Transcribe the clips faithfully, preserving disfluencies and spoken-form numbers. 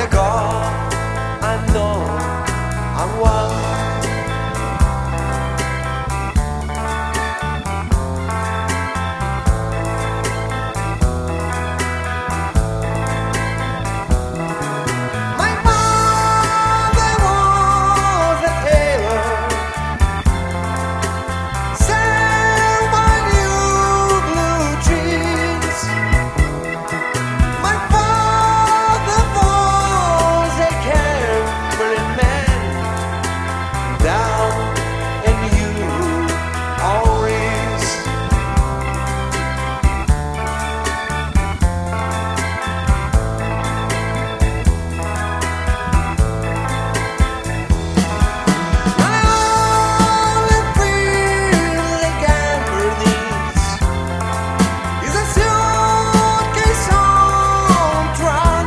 a God, I know I'm one. My mother was a tailor, sell my new blue jeans. My father was a gambling man down in New Orleans. My only feeling for these is a suitcase on track,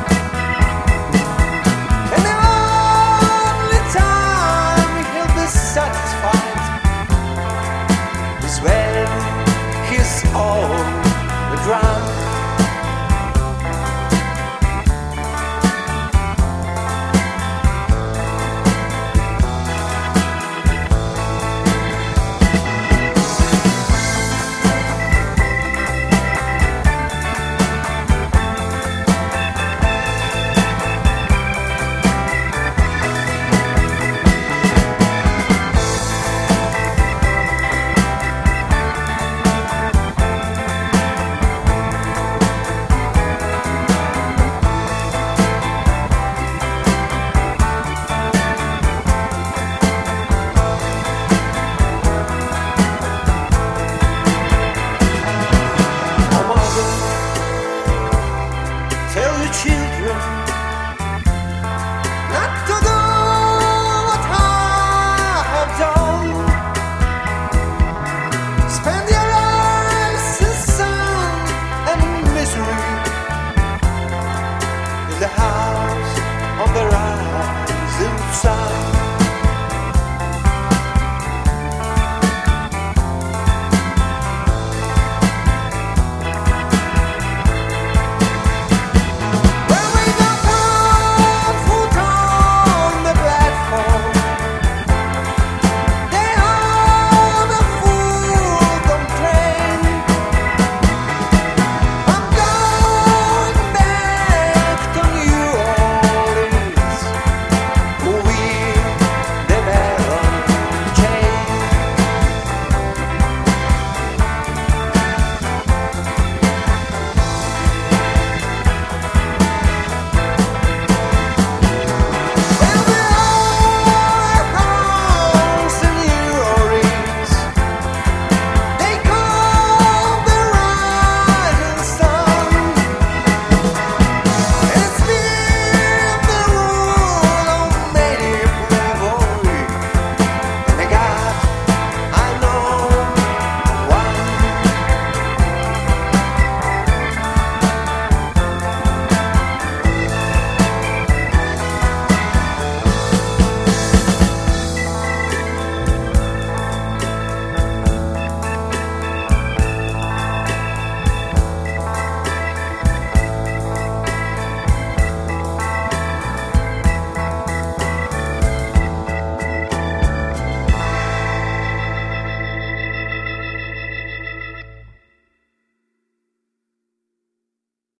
and the only time he'll be satisfied is when he's all drunk. Oh, mother, tell your children